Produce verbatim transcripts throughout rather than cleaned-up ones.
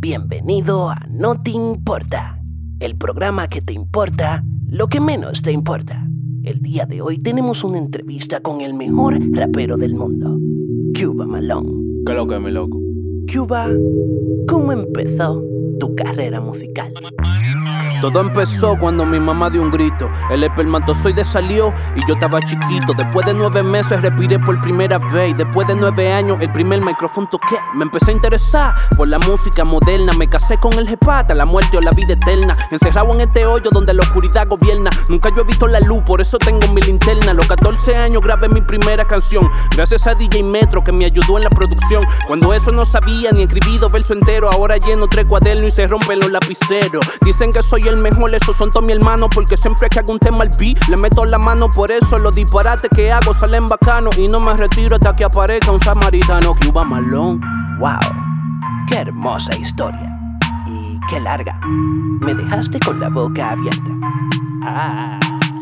Bienvenido a No Te Importa, el programa que te importa lo que menos te importa. El día de hoy tenemos una entrevista con el mejor rapero del mundo, Cuba Malone. ¿Qué es lo que es, mi loco? Cuba, ¿cómo empezó tu carrera musical? Todo empezó cuando mi mamá dio un grito. El espermatozoide salió y yo estaba chiquito. Después de nueve meses respiré por primera vez. Y después de nueve años el primer micrófono toqué. Me empecé a interesar por la música moderna. Me casé con el jepata, la muerte o la vida eterna. Encerrado en este hoyo donde la oscuridad gobierna. Nunca yo he visto la luz, por eso tengo mi linterna. A los catorce años grabé mi primera canción, gracias a D J Metro que me ayudó en la producción. Cuando eso no sabía ni escribido verso entero. Ahora lleno tres cuadernos y se rompen los lapiceros. Dicen que soy el mejor, esos son todos mis hermanos, porque siempre que hago un tema al beat le meto la mano. Por eso los disparates que hago salen bacanos y no me retiro hasta que aparezca un samaritano. Cuba Malone. Wow, qué hermosa historia. Y qué larga. Me dejaste con la boca abierta. Ah.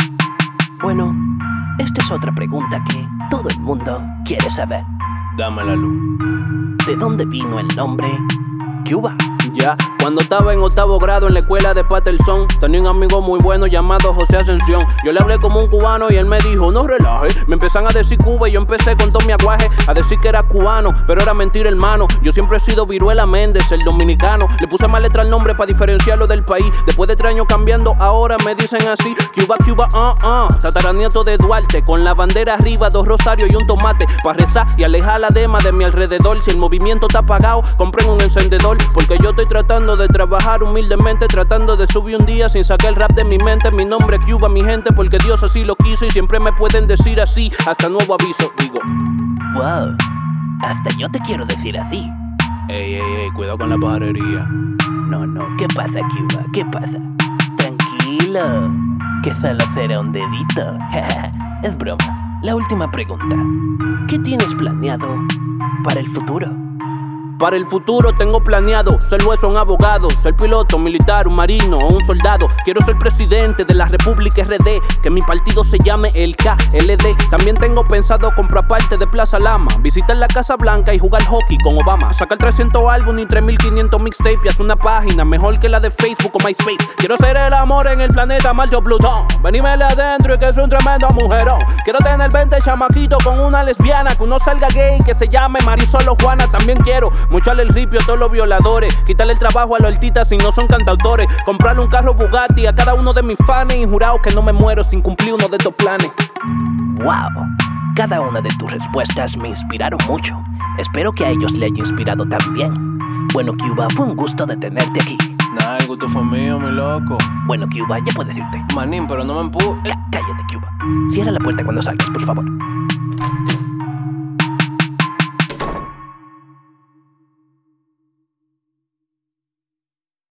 Bueno, esta es otra pregunta que todo el mundo quiere saber. Dame la luz. ¿De dónde vino el nombre Cuba? Ya, cuando estaba en octavo grado en la escuela de Patterson, tenía un amigo muy bueno llamado José Ascensión. Yo le hablé como un cubano y él me dijo, no relaje. Me empezaron a decir Cuba y yo empecé con todo mi aguaje a decir que era cubano, pero era mentira, hermano. Yo siempre he sido Viruela Méndez, el dominicano. Le puse más letra al nombre para diferenciarlo del país. Después de tres años cambiando, ahora me dicen así: Cuba, Cuba, ah, uh, ah. Uh. Tataranieto de Duarte, con la bandera arriba, dos rosarios y un tomate, para rezar y alejar la dema de mi alrededor. Si el movimiento está apagado, compren un encendedor, porque yo estoy tratando de trabajar humildemente, tratando de subir un día sin sacar el rap de mi mente. Mi nombre es Cuba, mi gente, porque Dios así lo quiso y siempre me pueden decir así, hasta nuevo aviso. Digo, wow, hasta yo te quiero decir así. Ey, ey, ey, cuidado con la pajarería. No, no, ¿qué pasa, Cuba? ¿Qué pasa? Tranquilo, que solo será un dedito. Es broma. La última pregunta: ¿qué tienes planeado para el futuro? Para el futuro tengo planeado ser juez o un abogado, ser piloto, militar, un marino o un soldado. Quiero ser presidente de la República R D, que mi partido se llame el K L D. También tengo pensado comprar parte de Plaza Lama, visitar la Casa Blanca y jugar hockey con Obama. Sacar trescientos álbumes y tres mil quinientos mixtapes y hacer una página mejor que la de Facebook o MySpace. Quiero ser el amor en el planeta Marte o Plutón, venírmele adentro y que es un tremendo mujerón. Quiero tener veinte chamaquitos con una lesbiana, que uno salga gay que se llame Marisol o Juana. También quiero mocharle el ripio a todos los violadores, quitarle el trabajo a los artistas si no son cantautores, comprarle un carro Bugatti a cada uno de mis fans y jurado que no me muero sin cumplir uno de estos planes. Wow, cada una de tus respuestas me inspiraron mucho. Espero que a ellos le haya inspirado también. Bueno, Cuba, fue un gusto de tenerte aquí. Nah, el gusto fue mío, mi loco. Bueno, Cuba, ya puedes irte. Manín, pero no me empujes. Cá- cállate, Cuba. Cierra la puerta cuando salgas, por favor.